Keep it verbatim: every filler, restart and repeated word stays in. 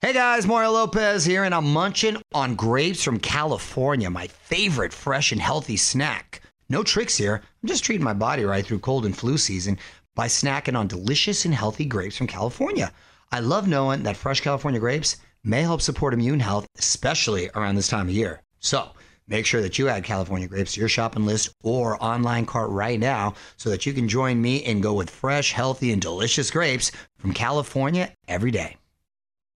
Hey guys, Mario Lopez here, and I'm munching on grapes from California, my favorite fresh and healthy snack. No tricks here. I'm just treating my body right through cold and flu season by snacking on delicious and healthy grapes from California. I love knowing that fresh California grapes may help support immune health, especially around this time of year. So make sure that you add California grapes to your shopping list or online cart right now so that you can join me and go with fresh, healthy, and delicious grapes from California every day.